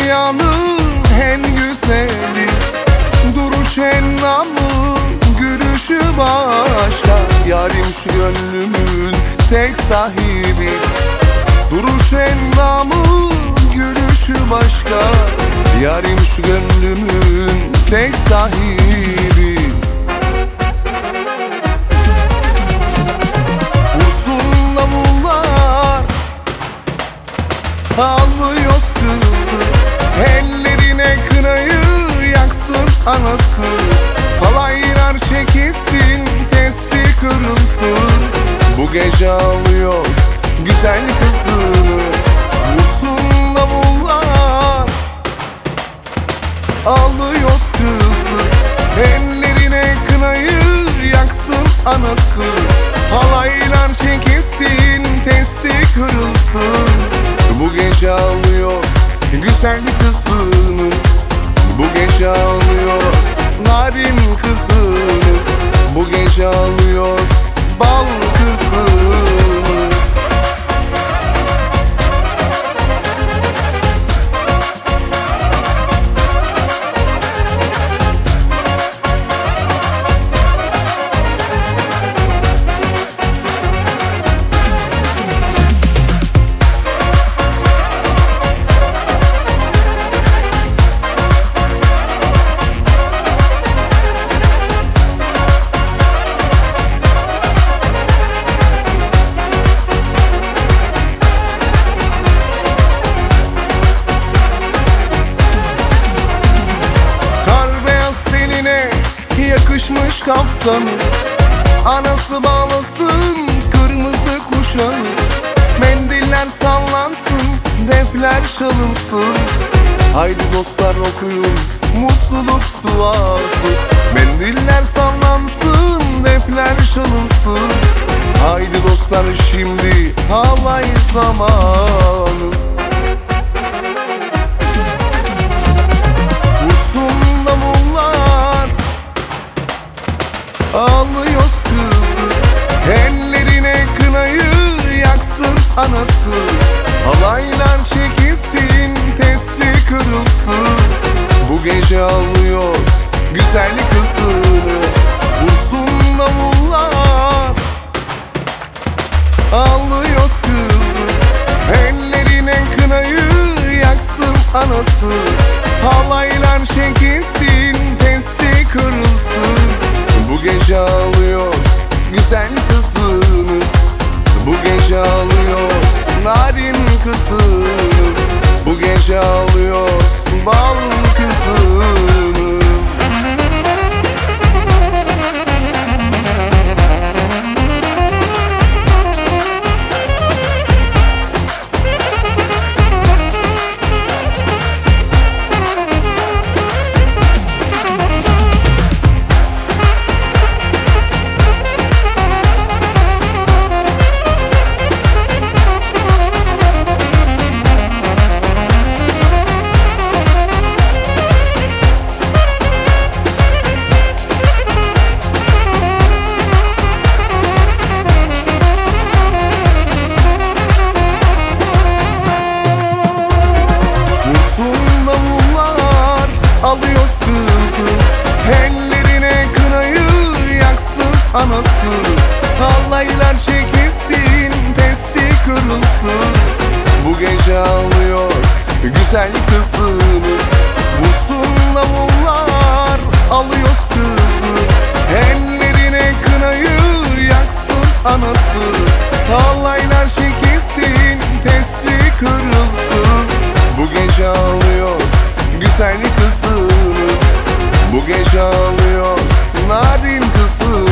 dünyanın en güzeli, duruş endamı, gülüşü başka. Yarim şu gönlümün tek sahibi, duruş endamı, gülüşü başka. Yarim şu gönlümün tek sahibi. Vursun davullar, ağlıyoruz kızı, ellerine kınayı yaksın anası. Halaylar çekilsin, testi kırılsın, bu gece alıyoruz güzel kızını. Vursun davullar, alıyoruz kızı, ellerine kınayı yaksın anası. Halaylar çekilsin, testi kırılsın, bu gece alıyoruz güzel kızını. Bu gece alıyoruz narin kızını, bu gece alıyoruz bal kızını. Yakışmış kaftanı, anası bağlasın kırmızı kuşağı. Mendiller sallansın, defler çalınsın, haydi dostlar okuyun mutluluk duası. Mendiller sallansın, defler çalınsın, haydi dostlar şimdi halay zamanı. Vursun davullar, alıyoruz kızı, ellerine kınayı yaksın anası. Halaylar çekilsin, testi kırılsın, bu gece alıyoruz güzel kızını. Vursun davullar, alıyoruz kızı, ellerine kınayı yaksın anası. Halaylar çekilsin, testi kırılsın, bu gece alıyoruz güzel kızını. Bu gece alıyoruz narin kızını, bu gece alıyoruz bal kızını. Alıyoruz kızı, ellerine kınayı yaksın anası. Halaylar çekilsin, testi kırılsın, bu gece alıyoruz güzel kızını. Vursun davullar, alıyoruz kızı, ellerine kınayı yaksın anası. Halaylar çekilsin, testi kırılsın, bu gece alıyoruz güzel kızını. Bu gece alıyoruz narin kızını.